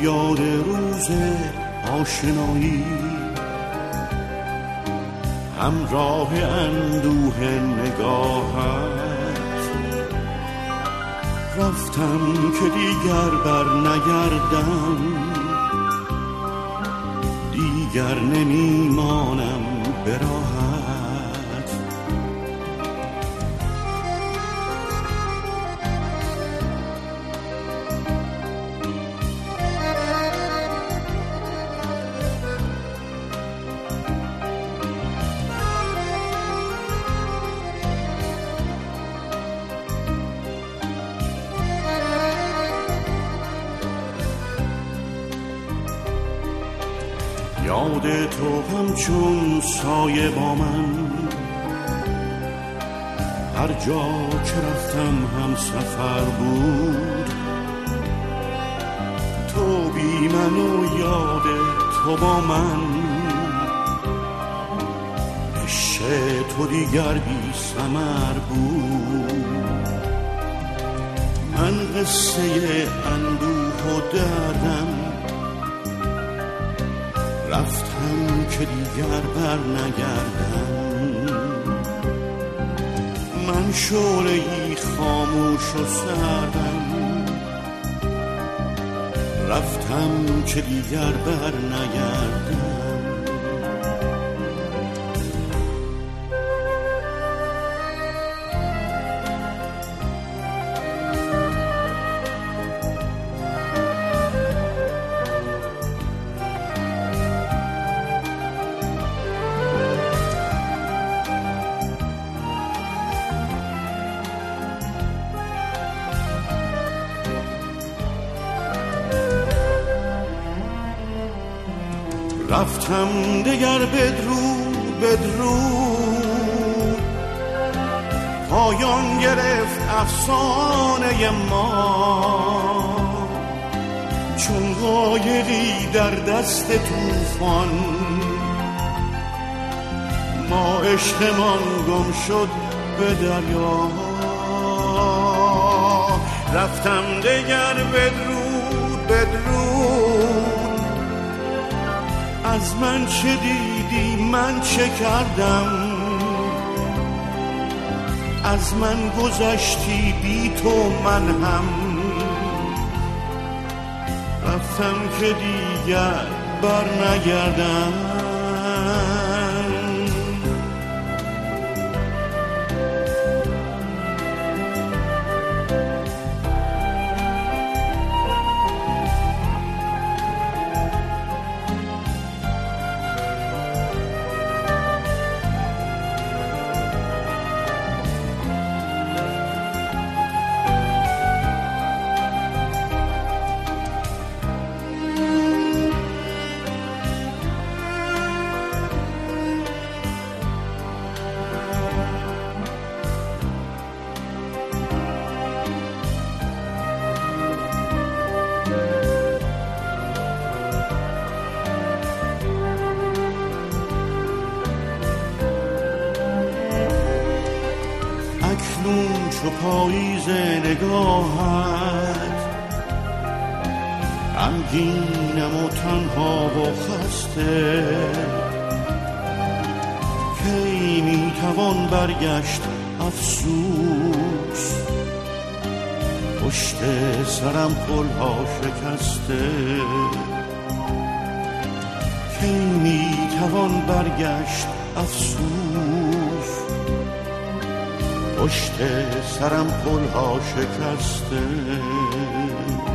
یاد روز آشنایی، همراه اندوه نگاهت رفتم که دیگر بر نگردم، دیگر نمیمانم به راحت. یاد تو همچون سایه با من، هر جا که رفتم هم سفر بود. تو بی من و یاد تو با من، عشق تو دیگر بی ثمر بود. من قصه اندوه و دردم، رفتم که دیگر بر نگردم. من شعله‌ای خاموش و سردم، رفتم که دیگر بر نگردم. رفتم دگر بدرود، پایان گرفت افسانه ما. چون قایقی در دست طوفان، ما عشقمان گم شد به دریا. رفتم دگر بدرود، از من چه دیدی من چه کردم؟ از من گذشتی بی تو من هم، رفتم که دیگر بر نگردم. اکنون چو پاییز نگاهت، غمگینم و تنها و خسته. کی میتوان برگشت افسوس، پشت سرم پلها شکسته. کی میتوان برگشت افسوس، پشت سرم پلها شکسته.